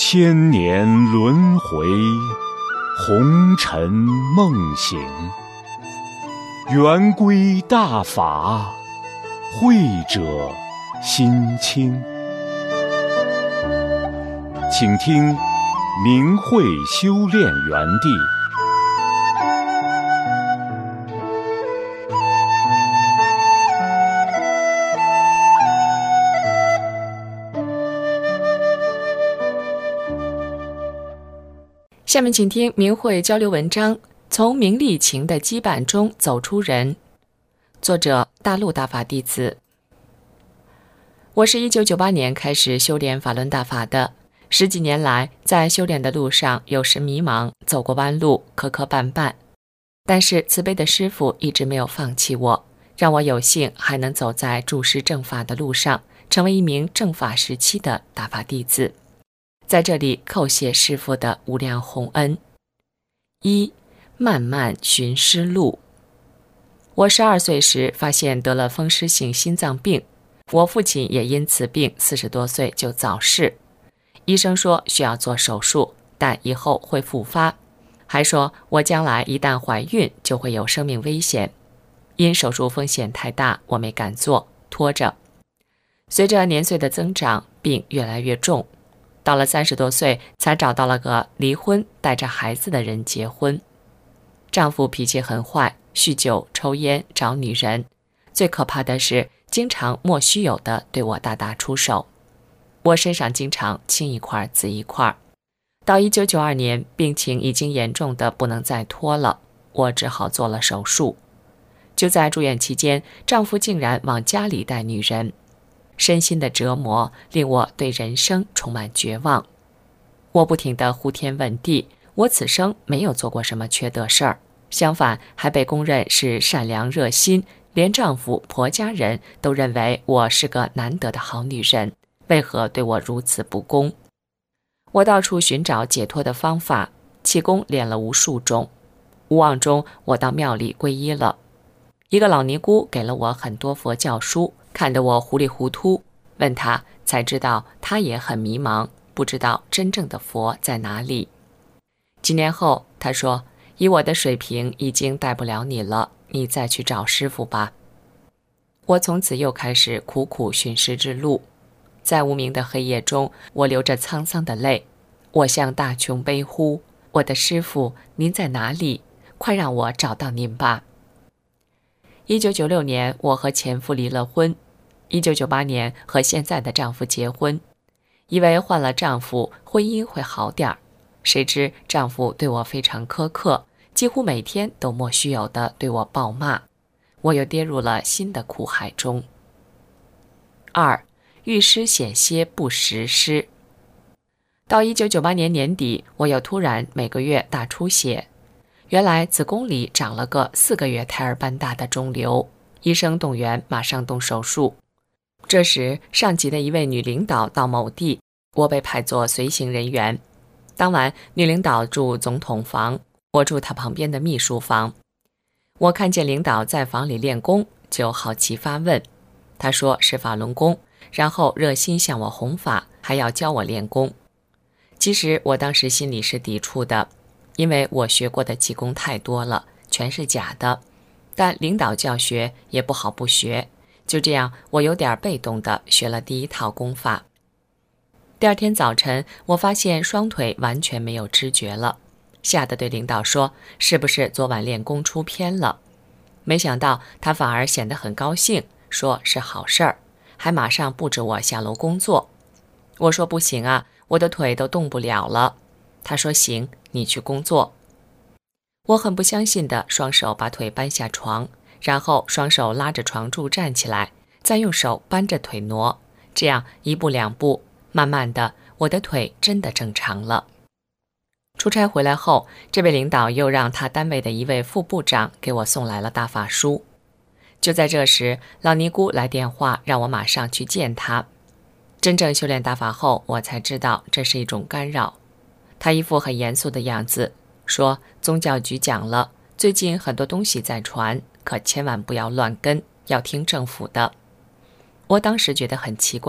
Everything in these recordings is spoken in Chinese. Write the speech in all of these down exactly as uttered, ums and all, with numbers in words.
千年轮回，红尘梦醒。圆规大法，慧者心清。请听明慧修炼园地。 下面请听明慧交流文章，从名利情的羁绊中走出人。作者大陆大法弟子。我是一九九八年开始修炼法轮大法的，十几年来在修炼的路上有时迷茫，走过弯路，磕磕绊绊，但是慈悲的师父一直没有放弃我，让我有幸还能走在注师正法的路上，成为一名正法时期的大法弟子。在这里叩谢师父的无量宏恩。一、漫漫寻师路。我十二岁时发现得了风湿性心脏病，我父亲也因此病四十多岁就早逝。医生说需要做手术，但以后会复发，还说我将来一旦怀孕就会有生命危险。因手术风险太大，我没敢做，拖着。随着年岁的增长，病越来越重。到了三十多岁，才找到了个离婚带着孩子的人结婚。丈夫脾气很坏，酗酒、抽烟、找女人，最可怕的是经常莫须有的对我大打出手。我身上经常青一块紫一块。到一九九二年，病情已经严重的不能再拖了，我只好做了手术。就在住院期间，丈夫竟然往家里带女人。身心的折磨令我对人生充满绝望。我不停地呼天问地，我此生没有做过什么缺德事儿，相反还被公认是善良热心，连丈夫婆家人都认为我是个难得的好女人，为何对我如此不公？我到处寻找解脱的方法，气功练了无数种。无望中，我到庙里皈依了。一个老尼姑给了我很多佛教书，看得我糊里糊涂，问他才知道他也很迷茫，不知道真正的佛在哪里。几年后他说，以我的水平已经带不了你了，你再去找师父吧。我从此又开始苦苦寻师之路。在无名的黑夜中，我流着沧桑的泪，我向大穹悲呼，我的师父，您在哪里？快让我找到您吧。一九九六年，我和前夫离了婚。一九九八年和现在的丈夫结婚，以为换了丈夫婚姻会好点儿，谁知丈夫对我非常苛刻，几乎每天都莫须有的对我暴骂，我又跌入了新的苦海中。二、遇师险些不识师。到一九九八年年底，我又突然每个月大出血，原来子宫里长了个四个月胎儿般大的肿瘤，医生动员马上动手术。这时上级的一位女领导到某地，我被派作随行人员。当晚女领导住总统房，我住她旁边的秘书房。我看见领导在房里练功，就好奇发问。她说是法轮功，然后热心向我弘法，还要教我练功。其实我当时心里是抵触的，因为我学过的气功太多了，全是假的，但领导教学也不好不学。就这样，我有点被动地学了第一套功法。第二天早晨，我发现双腿完全没有知觉了，吓得对领导说，是不是昨晚练功出偏了？没想到他反而显得很高兴，说是好事儿，还马上布置我下楼工作。我说不行啊，我的腿都动不了了。他说行，你去工作。我很不相信的双手把腿搬下床，然后双手拉着床柱站起来，再用手扳着腿挪，这样一步两步，慢慢的，我的腿真的正常了。出差回来后，这位领导又让他单位的一位副部长给我送来了大法书。就在这时，老尼姑来电话让我马上去见他。真正修炼大法后，我才知道这是一种干扰。他一副很严肃的样子，说宗教局讲了，最近很多东西在传，可千万不要乱跟，要听政府的。我当时觉得很奇怪，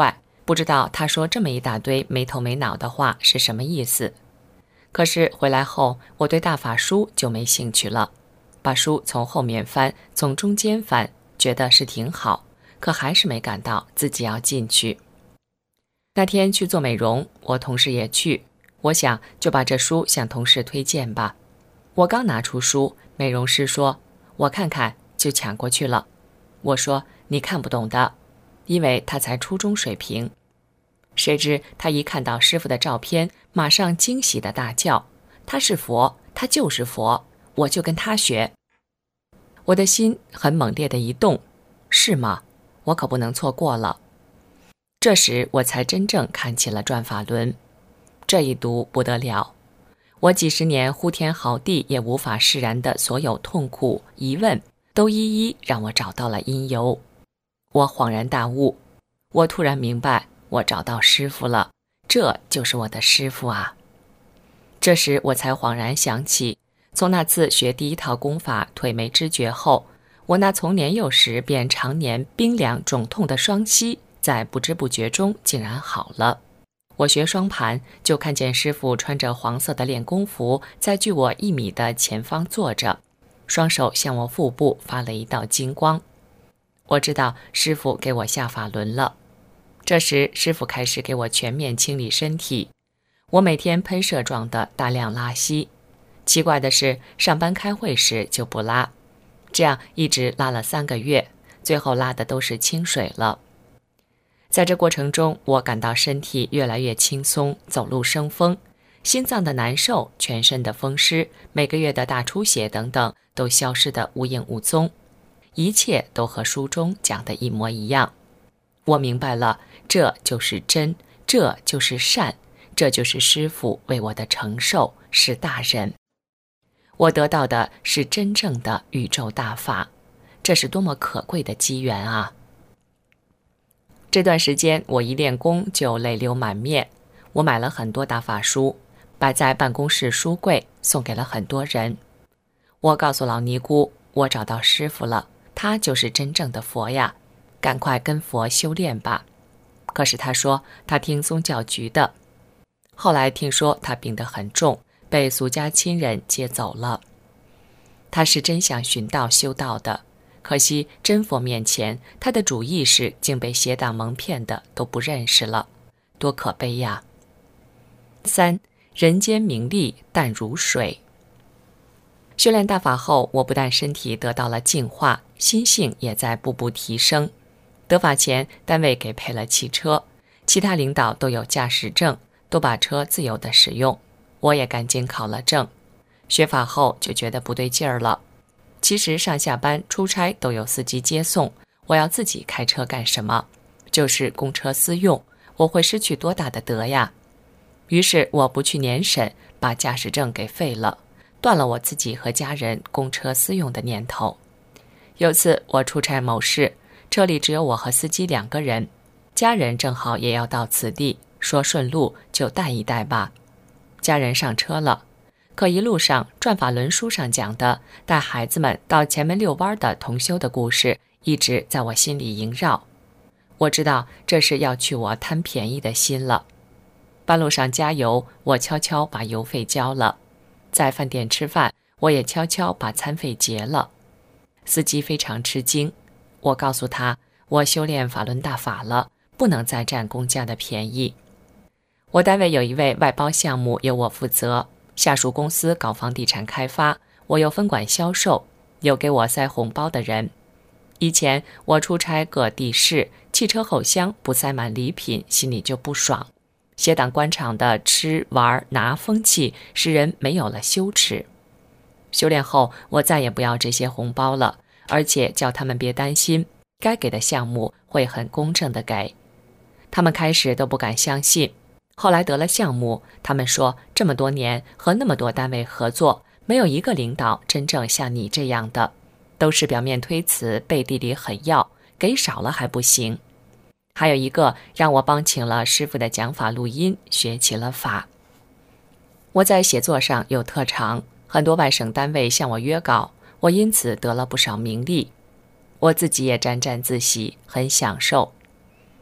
不知道他说这么一大堆没头没脑的话是什么意思。可是回来后，我对大法书就没兴趣了，把书从后面翻，从中间翻，觉得是挺好，可还是没感到自己要进去。那天去做美容，我同事也去，我想就把这书向同事推荐吧。我刚拿出书，美容师说我看看，就抢过去了。我说你看不懂的，因为他才初中水平。谁知他一看到师傅的照片，马上惊喜地大叫，他是佛，他就是佛，我就跟他学。我的心很猛烈的一动，是吗？我可不能错过了。这时我才真正看起了转法轮，这一读不得了，我几十年呼天嚎地也无法释然的所有痛苦疑问，都一一让我找到了因由。我恍然大悟，我突然明白，我找到师傅了，这就是我的师傅啊。这时我才恍然想起，从那次学第一套功法腿没知觉后，我那从年幼时便常年冰凉肿痛的双膝，在不知不觉中竟然好了。我学双盘，就看见师傅穿着黄色的练功服，在距我一米的前方坐着，双手向我腹部发了一道金光。我知道师傅给我下法轮了。这时师傅开始给我全面清理身体，我每天喷射状的大量拉稀。奇怪的是，上班开会时就不拉，这样一直拉了三个月，最后拉的都是清水了。在这过程中，我感到身体越来越轻松，走路生风，心脏的难受，全身的风湿，每个月的大出血等等都消失得无影无踪，一切都和书中讲的一模一样。我明白了，这就是真，这就是善，这就是师父为我的承受，是大人。我得到的是真正的宇宙大法，这是多么可贵的机缘啊！这段时间我一练功就泪流满面，我买了很多大法书，摆在办公室书柜，送给了很多人。我告诉老尼姑，我找到师父了，他就是真正的佛呀，赶快跟佛修炼吧。可是他说他听宗教局的，后来听说他病得很重，被俗家亲人接走了。他是真想寻道修道的，可惜真佛面前，他的主意识竟被邪党蒙骗的都不认识了，多可悲呀！三，人间名利淡如水。修炼大法后，我不但身体得到了净化，心性也在步步提升。得法前，单位给配了汽车，其他领导都有驾驶证，都把车自由地使用，我也赶紧考了证。学法后就觉得不对劲儿了。其实上下班出差都有司机接送，我要自己开车干什么？就是公车私用，我会失去多大的德呀？于是我不去年审，把驾驶证给废了，断了我自己和家人公车私用的念头。有次我出差某市，车里只有我和司机两个人，家人正好也要到此地，说顺路就带一带吧。家人上车了，可一路上转法轮书上讲的带孩子们到前门遛弯的同修的故事一直在我心里萦绕。我知道这是要去我贪便宜的心了。半路上加油，我悄悄把油费交了，在饭店吃饭，我也悄悄把餐费结了。司机非常吃惊，我告诉他，我修炼法轮大法了，不能再占公家的便宜。我单位有一位外包项目由我负责，下属公司搞房地产开发，我又分管销售，有给我塞红包的人。以前我出差各地市，汽车后厢不塞满礼品，心里就不爽。邪党官场的吃玩拿风气，使人没有了羞耻。修炼后，我再也不要这些红包了，而且叫他们别担心，该给的项目会很公正的给。他们开始都不敢相信，后来得了项目，他们说这么多年和那么多单位合作，没有一个领导真正像你这样的，都是表面推辞，背地里很要，给少了还不行。还有一个让我帮请了师傅的讲法录音，学起了法。我在写作上有特长，很多外省单位向我约稿，我因此得了不少名利，我自己也沾沾自喜，很享受。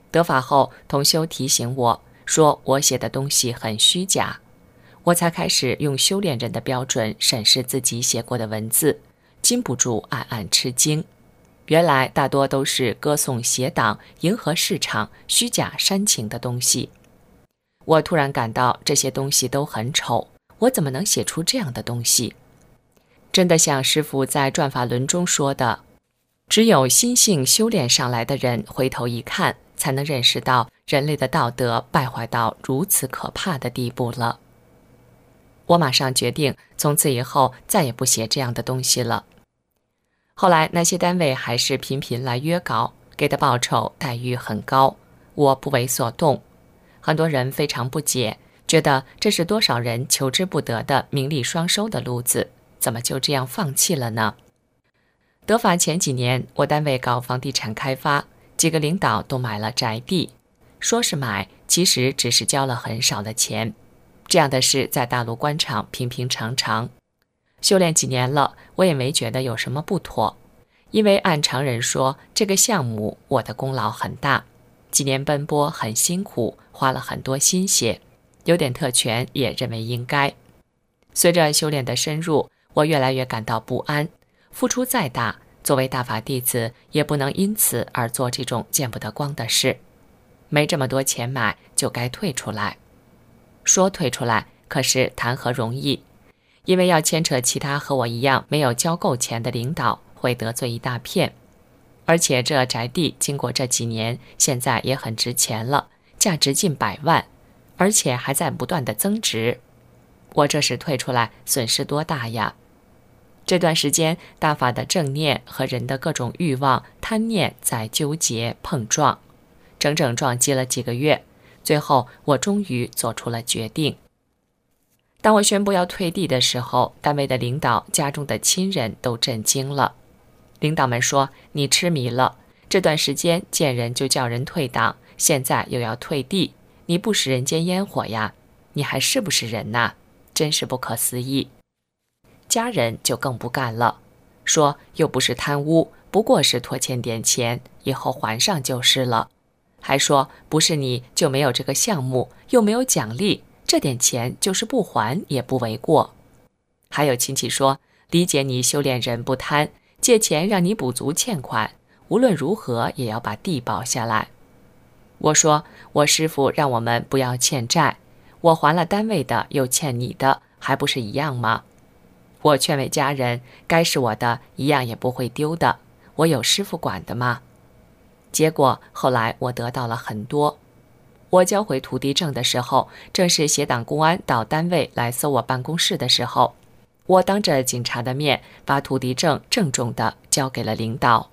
得法后，同修提醒我说我写的东西很虚假，我才开始用修炼人的标准审视自己写过的文字，禁不住暗暗吃惊。原来大多都是歌颂邪党、迎合市场、虚假煽情的东西。我突然感到这些东西都很丑，我怎么能写出这样的东西？真的像师父在转法轮中说的，只有心性修炼上来的人回头一看，才能认识到人类的道德败坏到如此可怕的地步了。我马上决定从此以后再也不写这样的东西了。后来那些单位还是频频来约稿，给的报酬待遇很高，我不为所动。很多人非常不解，觉得这是多少人求之不得的名利双收的路子，怎么就这样放弃了呢？得法前几年，我单位搞房地产开发，几个领导都买了宅地，说是买，其实只是交了很少的钱。这样的事在大陆官场平平常常。修炼几年了，我也没觉得有什么不妥，因为按常人说，这个项目我的功劳很大，几年奔波很辛苦，花了很多心血，有点特权也认为应该。随着修炼的深入，我越来越感到不安，付出再大，作为大法弟子也不能因此而做这种见不得光的事。没这么多钱买，就该退出来。说退出来，可是谈何容易？因为要牵扯其他和我一样没有交够钱的领导，会得罪一大片。而且这宅地经过这几年，现在也很值钱了，价值近百万，而且还在不断的增值。我这时退出来，损失多大呀？这段时间，大法的正念和人的各种欲望、贪念在纠结碰撞，整整撞击了几个月，最后我终于做出了决定。当我宣布要退地的时候，单位的领导、家中的亲人都震惊了。领导们说，你痴迷了，这段时间见人就叫人退党，现在又要退地，你不食人间烟火呀？你还是不是人呐？真是不可思议。家人就更不干了，说又不是贪污，不过是拖欠点钱，以后还上就是了。还说不是你就没有这个项目，又没有奖励，这点钱就是不还也不为过。还有亲戚说，理解你修炼人不贪，借钱让你补足欠款，无论如何也要把地保下来。我说我师父让我们不要欠债，我还了单位的，又欠你的，还不是一样吗？我劝慰家人，该是我的一样也不会丢的，我有师父管的吗？结果后来我得到了很多。我交回土地证的时候，正是协党公安到单位来搜我办公室的时候，我当着警察的面把土地证郑重地交给了领导。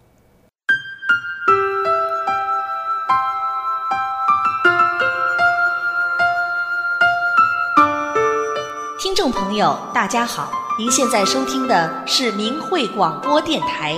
听众朋友大家好，您现在收听的是明慧广播电台。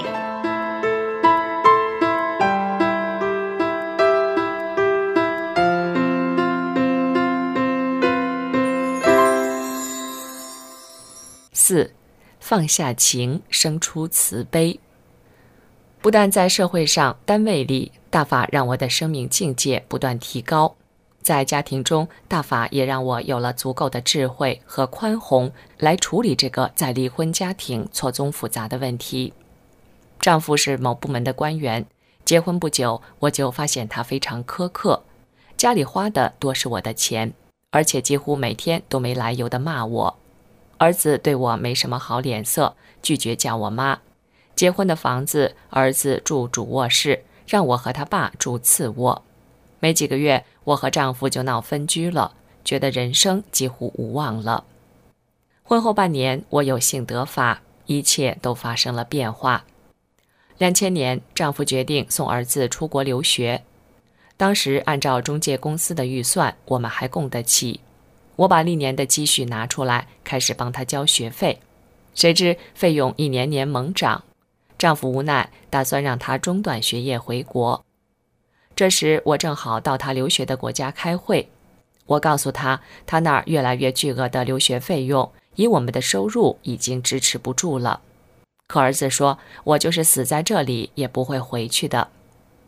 四，放下情，生出慈悲。不但在社会上、单位里，大法让我的生命境界不断提高，在家庭中，大法也让我有了足够的智慧和宽宏来处理这个在离婚家庭错综复杂的问题。丈夫是某部门的官员，结婚不久，我就发现他非常苛刻，家里花的多是我的钱，而且几乎每天都没来由的骂我。儿子对我没什么好脸色，拒绝叫我妈。结婚的房子，儿子住主卧室，让我和他爸住次卧。没几个月，我和丈夫就闹分居了，觉得人生几乎无望了。婚后半年，我有幸得法，一切都发生了变化。两千年，丈夫决定送儿子出国留学。当时按照中介公司的预算，我们还供得起。我把历年的积蓄拿出来，开始帮他交学费，谁知费用一年年猛涨，丈夫无奈，打算让他中断学业回国。这时我正好到他留学的国家开会，我告诉他，他那儿越来越巨额的留学费用，以我们的收入已经支持不住了。可儿子说，我就是死在这里也不会回去的。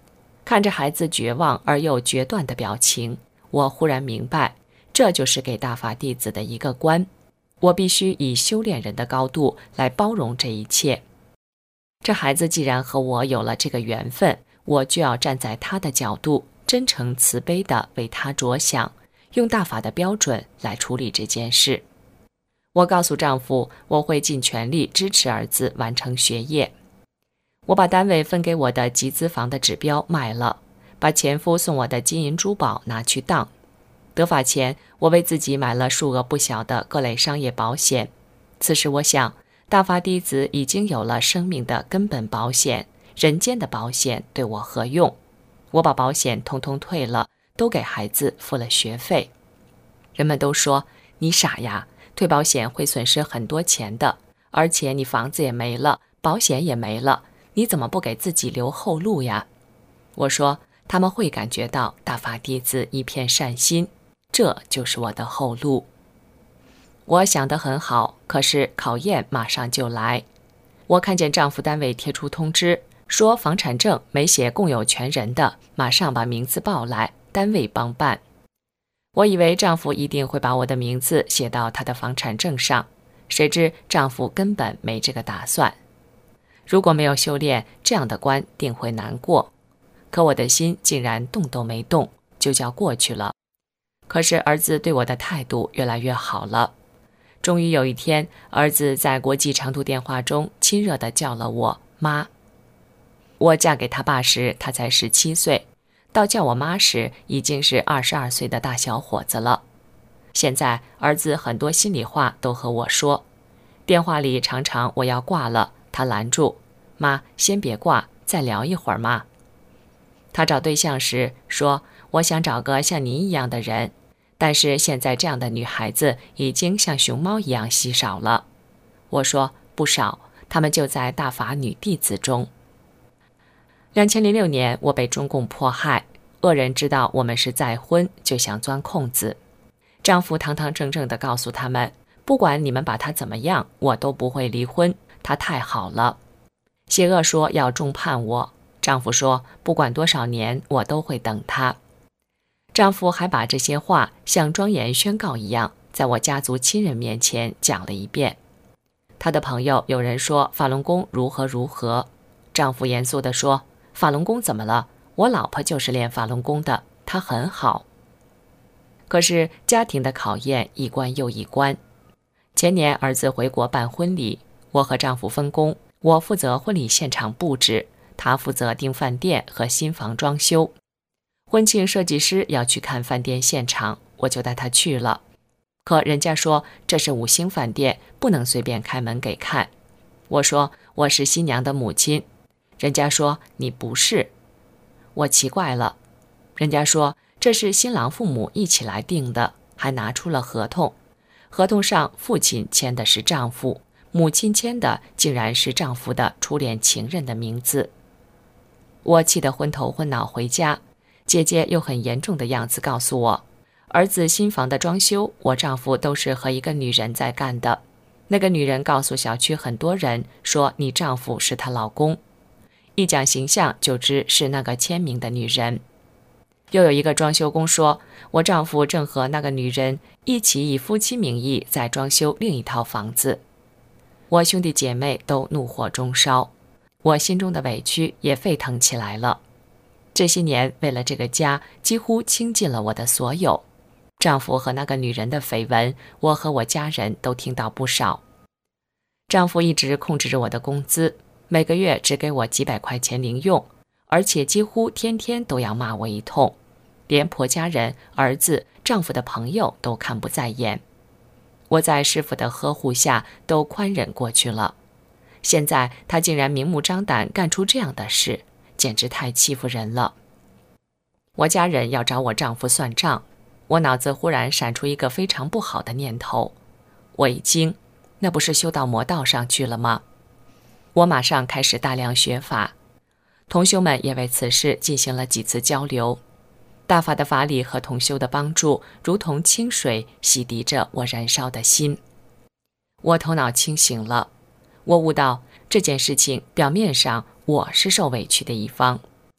看着孩子绝望而又决断的表情，我忽然明白，这就是给大法弟子的一个关。我必须以修炼人的高度来包容这一切。这孩子既然和我有了这个缘分，我就要站在他的角度，真诚慈悲地为他着想，用大法的标准来处理这件事。我告诉丈夫，我会尽全力支持儿子完成学业。我把单位分给我的集资房的指标卖了，把前夫送我的金银珠宝拿去当。得法前，我为自己买了数额不小的各类商业保险。此时我想，大法弟子已经有了生命的根本保险，人间的保险对我何用？我把保险通通退了，都给孩子付了学费。人们都说，你傻呀，退保险会损失很多钱的，而且你房子也没了，保险也没了，你怎么不给自己留后路呀？我说，他们会感觉到大法弟子一片善心，这就是我的后路。我想得很好，可是考验马上就来。我看见丈夫单位贴出通知，说房产证没写共有权人的，马上把名字报来，单位帮办。我以为丈夫一定会把我的名字写到他的房产证上，谁知丈夫根本没这个打算。如果没有修炼，这样的关定会难过。可我的心竟然动都没动，就叫过去了。可是儿子对我的态度越来越好了。终于有一天，儿子在国际长途电话中亲热地叫了我妈。我嫁给他爸时，他才十七岁，到叫我妈时，已经是二十二岁的大小伙子了。现在儿子很多心里话都和我说，电话里常常我要挂了，他拦住，妈，先别挂，再聊一会儿嘛。他找对象时说，我想找个像您一样的人，但是现在这样的女孩子已经像熊猫一样稀少了。我说，不少，她们就在大法女弟子中。两千零六年，我被中共迫害，恶人知道我们是再婚，就想钻空子。丈夫堂堂正正地告诉他们，不管你们把他怎么样，我都不会离婚，他太好了。邪恶说要重判我，丈夫说不管多少年，我都会等他。丈夫还把这些话像庄严宣告一样，在我家族亲人面前讲了一遍。他的朋友有人说法轮功如何如何，丈夫严肃地说，法轮功怎么了？我老婆就是练法轮功的，她很好。可是家庭的考验一关又一关。前年儿子回国办婚礼，我和丈夫分工，我负责婚礼现场布置，他负责订饭店和新房装修。婚庆设计师要去看饭店现场，我就带他去了。可人家说这是五星饭店，不能随便开门给看。我说我是新娘的母亲，人家说你不是。我奇怪了，人家说这是新郎父母一起来订的，还拿出了合同。合同上父亲签的是丈夫，母亲签的竟然是丈夫的初恋情人的名字。我气得昏头昏脑回家，姐姐又很严重的样子告诉我，儿子新房的装修，我丈夫都是和一个女人在干的。那个女人告诉小区很多人说你丈夫是她老公，一讲形象就知是那个签名的女人。又有一个装修工说，我丈夫正和那个女人一起以夫妻名义在装修另一套房子。我兄弟姐妹都怒火中烧，我心中的委屈也沸腾起来了。这些年为了这个家，几乎倾尽了我的所有。丈夫和那个女人的绯闻，我和我家人都听到不少。丈夫一直控制着我的工资，每个月只给我几百块钱零用，而且几乎天天都要骂我一通，连婆家人、儿子、丈夫的朋友都看不在眼。我在师傅的呵护下都宽忍过去了，现在他竟然明目张胆干出这样的事，简直太欺负人了。我家人要找我丈夫算账，我脑子忽然闪出一个非常不好的念头。我一惊，那不是修到魔道上去了吗？我马上开始大量学法，同修们也为此事进行了几次交流。大法的法理和同修的帮助，如同清水洗涤着我燃烧的心。我头脑清醒了，我悟到这件事情表面上我是受委屈的一方，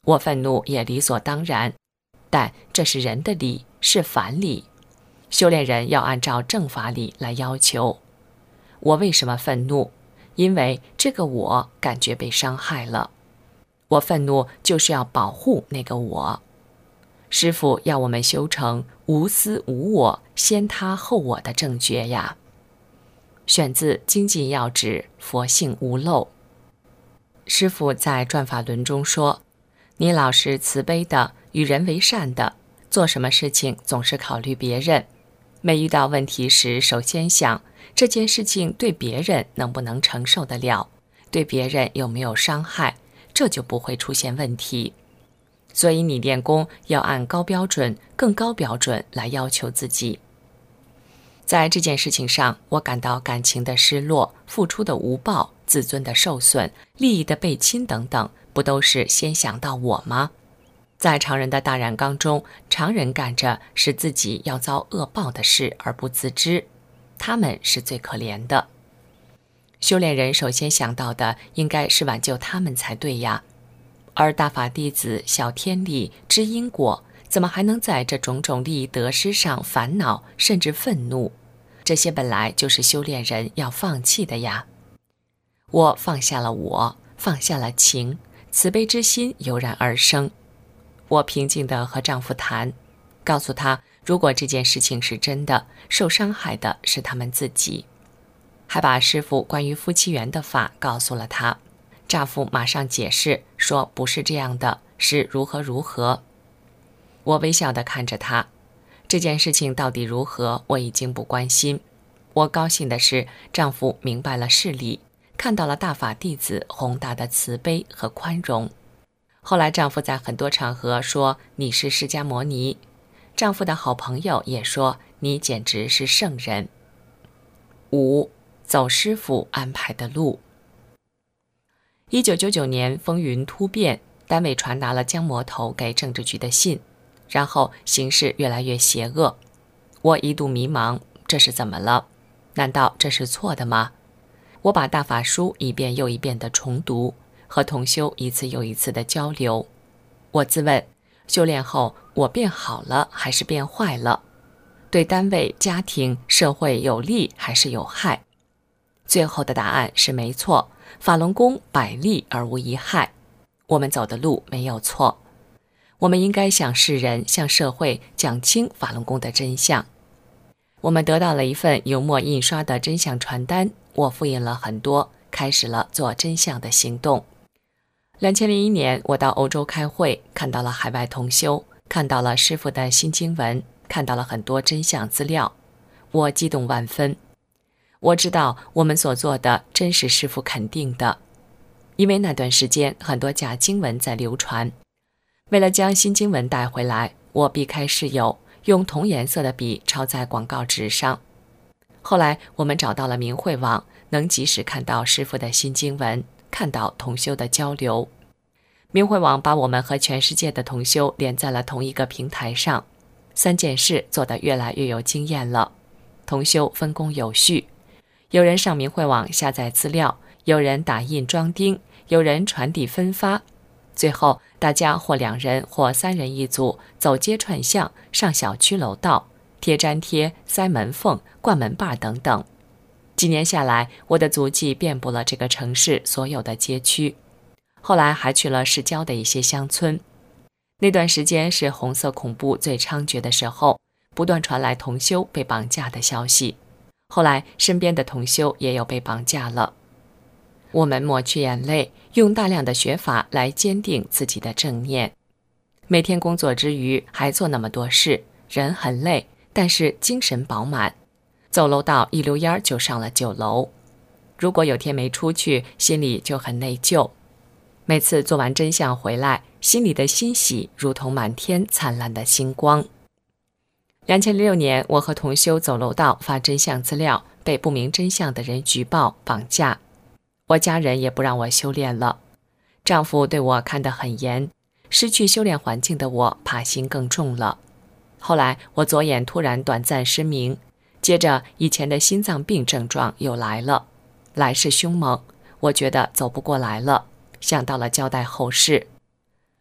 我愤怒也理所当然，但这是人的理，是反理。修炼人要按照正法理来要求。我为什么愤怒？因为这个我感觉被伤害了。我愤怒就是要保护那个我。师父要我们修成无私无我，先他后我的正觉呀。选自《精进要旨》，佛性无漏。师父在转法轮中说，你老是慈悲的，与人为善的，做什么事情总是考虑别人，每遇到问题时首先想这件事情对别人能不能承受得了，对别人有没有伤害，这就不会出现问题。所以你练功要按高标准、更高标准来要求自己。在这件事情上，我感到感情的失落、付出的无报、自尊的受损、利益的被侵等等，不都是先想到我吗？在常人的大染缸中，常人干着使自己要遭恶报的事而不自知，他们是最可怜的。修炼人首先想到的应该是挽救他们才对呀。而大法弟子晓天理、知因果，怎么还能在这种种利益得失上烦恼甚至愤怒？这些本来就是修炼人要放弃的呀。我放下了我，放下了情，慈悲之心油然而生。我平静地和丈夫谈，告诉他，如果这件事情是真的，受伤害的是他们自己，还把师父关于夫妻缘的法告诉了他。丈夫马上解释说，不是这样的，是如何如何。我微笑地看着他，这件事情到底如何，我已经不关心。我高兴的是，丈夫明白了事理，看到了大法弟子宏大的慈悲和宽容。后来丈夫在很多场合说，你是释迦牟尼。丈夫的好朋友也说，你简直是圣人。五，走师父安排的路。一九九九年风云突变，单位传达了江魔头给政治局的信，然后形势越来越邪恶。我一度迷茫，这是怎么了？难道这是错的吗？我把大法书一遍又一遍地重读，和同修一次又一次的交流。我自问，修炼后我变好了还是变坏了？对单位、家庭、社会有利还是有害？最后的答案是没错，法轮功百利而无一害，我们走的路没有错。我们应该向世人、向社会讲清法轮功的真相。我们得到了一份油墨印刷的真相传单，我复印了很多，开始了做真相的行动。两千零一年，我到欧洲开会，看到了海外同修，看到了师父的新经文，看到了很多真相资料，我激动万分。我知道我们所做的真是师父肯定的，因为那段时间很多假经文在流传。为了将新经文带回来，我避开室友，用同颜色的笔抄在广告纸上。后来我们找到了明慧网，能及时看到师父的新经文，看到同修的交流。明慧网把我们和全世界的同修连在了同一个平台上，三件事做得越来越有经验了。同修分工有序，有人上明慧网下载资料，有人打印装订，有人传递分发，最后大家或两人或三人一组，走街串巷，上小区楼道，贴粘贴、塞门缝、灌门把等等。几年下来，我的足迹遍布了这个城市所有的街区，后来还去了市郊的一些乡村。那段时间是红色恐怖最猖獗的时候，不断传来同修被绑架的消息。后来身边的同修也有被绑架了。我们抹去眼泪，用大量的学法来坚定自己的正念。每天工作之余还做那么多事，人很累，但是精神饱满。走楼道一溜烟就上了九楼。如果有天没出去，心里就很内疚。每次做完真相回来，心里的欣喜如同满天灿烂的星光。两千零六年，我和同修走楼道发真相资料，被不明真相的人举报绑架。我家人也不让我修炼了，丈夫对我看得很严，失去修炼环境的我怕心更重了。后来我左眼突然短暂失明，接着以前的心脏病症状又来了，来势凶猛，我觉得走不过来了，想到了交代后事。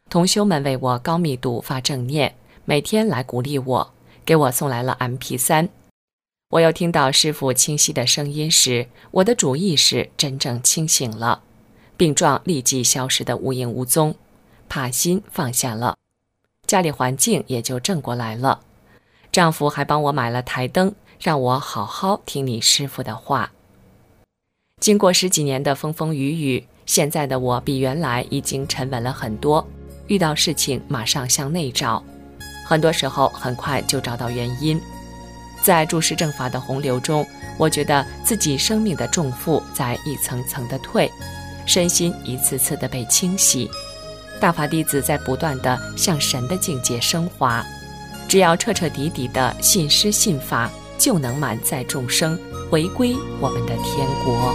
同修们为我高密度发正念，每天来鼓励我，给我送来了 M P 三。我又听到师父清晰的声音时，我的主意识真正清醒了，病状立即消失得无影无踪，怕心放下了，家里环境也就正过来了。丈夫还帮我买了台灯，让我好好听你师父的话。经过十几年的风风雨雨，现在的我比原来已经沉稳了很多，遇到事情马上向内找，很多时候很快就找到原因。在注释正法的洪流中，我觉得自己生命的重负在一层层的退，身心一次次的被清洗。大法弟子在不断的向神的境界升华，只要彻彻底底的信师信法，就能满载众生，回归我们的天国。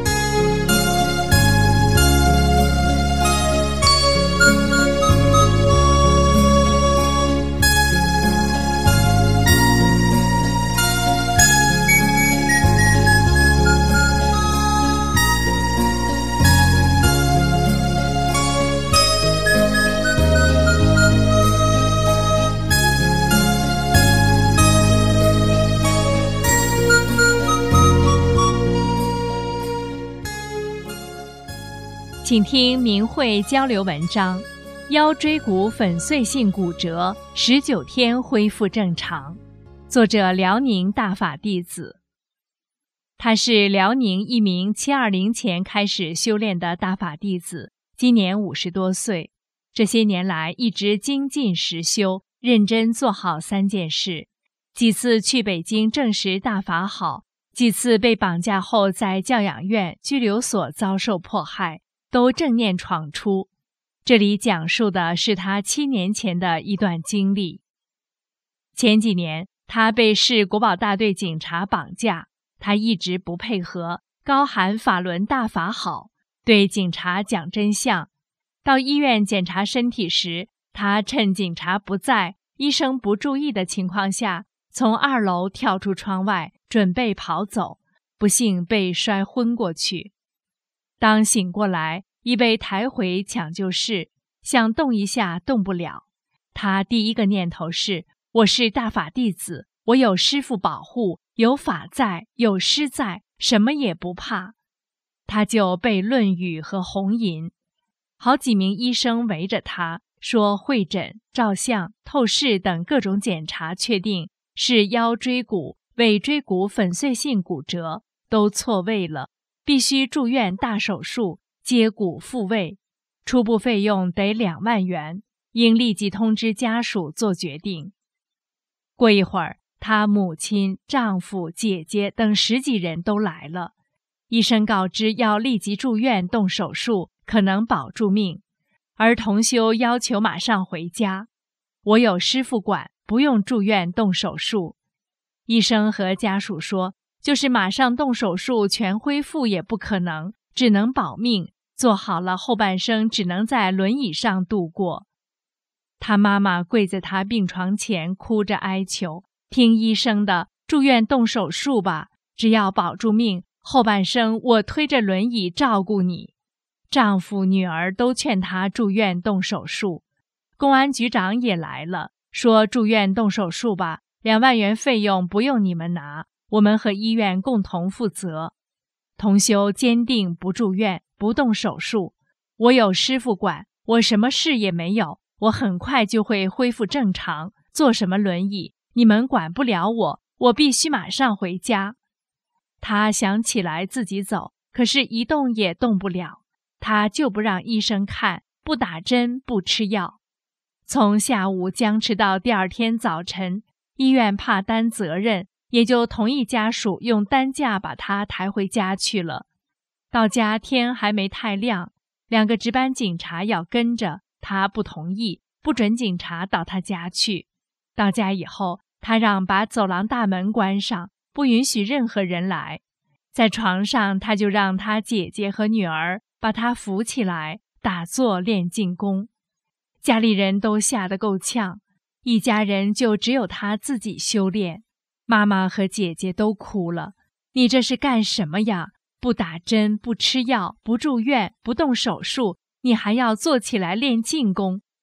请听明慧交流文章：腰椎骨粉碎性骨折，十九天恢复正常。作者辽宁大法弟子。他是辽宁一名七二零前开始修炼的大法弟子，今年五十多岁。这些年来一直精进实修，认真做好三件事。几次去北京证实大法好，几次被绑架后在教养院、拘留所遭受迫害，都正念闯出。这里讲述的是他七年前的一段经历。前几年，他被市国保大队警察绑架，他一直不配合，高喊法轮大法好，对警察讲真相。到医院检查身体时，他趁警察不在、医生不注意的情况下，从二楼跳出窗外，准备跑走，不幸被摔昏过去。当醒过来，已被抬回抢救室，想动一下动不了。他第一个念头是：我是大法弟子，我有师父保护，有法在，有师在，什么也不怕。他就背《论语》和红银，好几名医生围着他，说会诊、照相、透视等各种检查确定是腰椎骨、尾椎骨粉碎性骨折，都错位了，必须住院大手术，接骨复位，初步费用得两万元，应立即通知家属做决定。过一会儿，他母亲、丈夫、姐姐等十几人都来了。医生告知要立即住院动手术，可能保住命，而同修要求马上回家。我有师父管，不用住院动手术。医生和家属说，就是马上动手术全恢复也不可能，只能保命，做好了后半生只能在轮椅上度过。他妈妈跪在他病床前哭着哀求，听医生的，住院动手术吧，只要保住命，后半生我推着轮椅照顾你。丈夫、女儿都劝他住院动手术。公安局长也来了，说住院动手术吧，两万元费用不用你们拿，我们和医院共同负责。同修坚定不住院，不动手术。我有师父管，我什么事也没有，我很快就会恢复正常，坐什么轮椅，你们管不了我，我必须马上回家。他想起来自己走，可是一动也动不了，他就不让医生看，不打针，不吃药。从下午僵持到第二天早晨，医院怕担责任，也就同意家属用担架把他抬回家去了。到家天还没太亮，两个值班警察要跟着，他不同意，不准警察到他家去。到家以后，他让把走廊大门关上，不允许任何人来。在床上，他就让他姐姐和女儿把他扶起来，打坐练静功。家里人都吓得够呛，一家人就只有他自己修炼。妈妈和姐姐都哭了，你这是干什么呀？不打针，不吃药，不住院，不动手术，你还要坐起来练静功，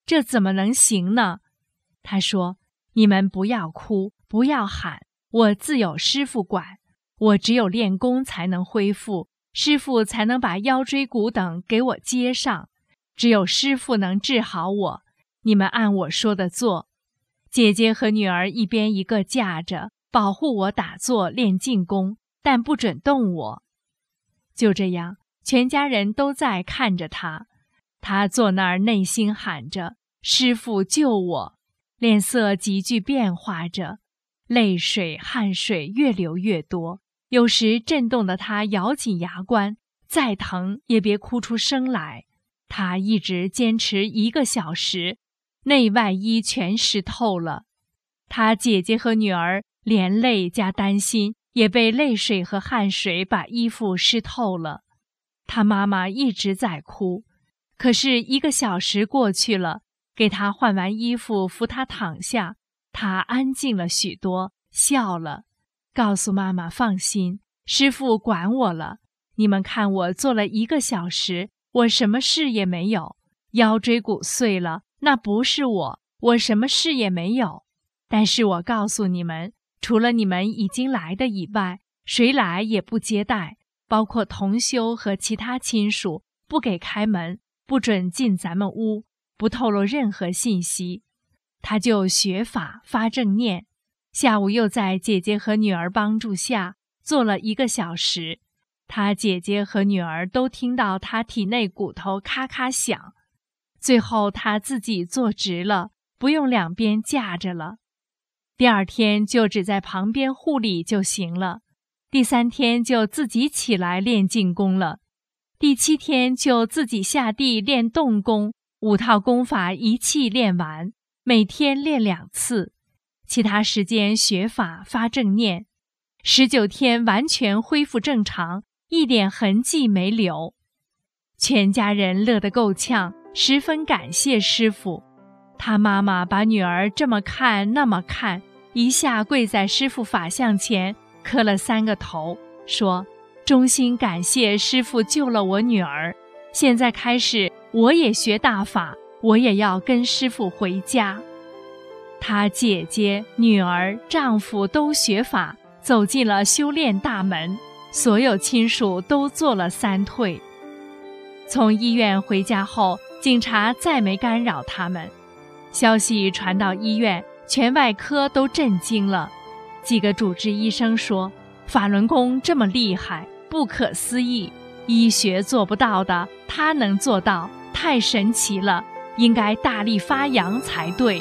这怎么能行呢？他说，你们不要哭，不要喊，我自有师傅管，我只有练功才能恢复，师傅才能把腰椎骨等给我接上，只有师傅能治好我，你们按我说的做。姐姐和女儿一边一个架着，保护我打坐练静功，但不准动我。就这样，全家人都在看着他，他坐那儿内心喊着，师父救我，脸色急剧变化着，泪水汗水越流越多，有时震动的他咬紧牙关，再疼也别哭出声来。他一直坚持一个小时，内外衣全湿透了。他姐姐和女儿连累加担心，也被泪水和汗水把衣服湿透了。他妈妈一直在哭，可是一个小时过去了，给他换完衣服，扶他躺下，他安静了许多，笑了，告诉妈妈放心，师父管我了。你们看我做了一个小时，我什么事也没有。腰椎骨碎了，那不是我，我什么事也没有。但是我告诉你们，除了你们已经来的以外，谁来也不接待，包括同修和其他亲属，不给开门，不准进咱们屋，不透露任何信息。他就学法发正念，下午又在姐姐和女儿帮助下做了一个小时。他姐姐和女儿都听到他体内骨头咔咔响，最后他自己坐直了，不用两边架着了。第二天就只在旁边护理就行了，第三天就自己起来练静功了，第七天就自己下地练动功，五套功法一气练完，每天练两次，其他时间学法发正念，十九天完全恢复正常，一点痕迹没留。全家人乐得够呛，十分感谢师父。他妈妈把女儿这么看那么看，一下跪在师父法像前磕了三个头，说衷心感谢师父救了我女儿，现在开始我也学大法，我也要跟师父回家。她姐姐、女儿、丈夫都学法，走进了修炼大门，所有亲属都做了三退。从医院回家后，警察再没干扰他们。消息传到医院，全外科都震惊了。几个主治医生说，法轮功这么厉害，不可思议，医学做不到的，他能做到，太神奇了，应该大力发扬才对。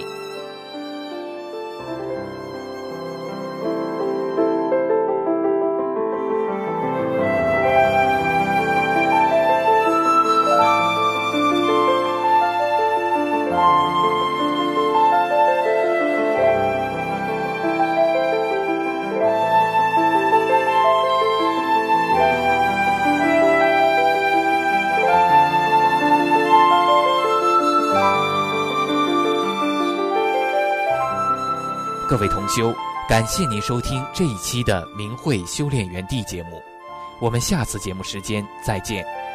各位同修，感谢您收听这一期的明慧修炼园地节目，我们下次节目时间再见。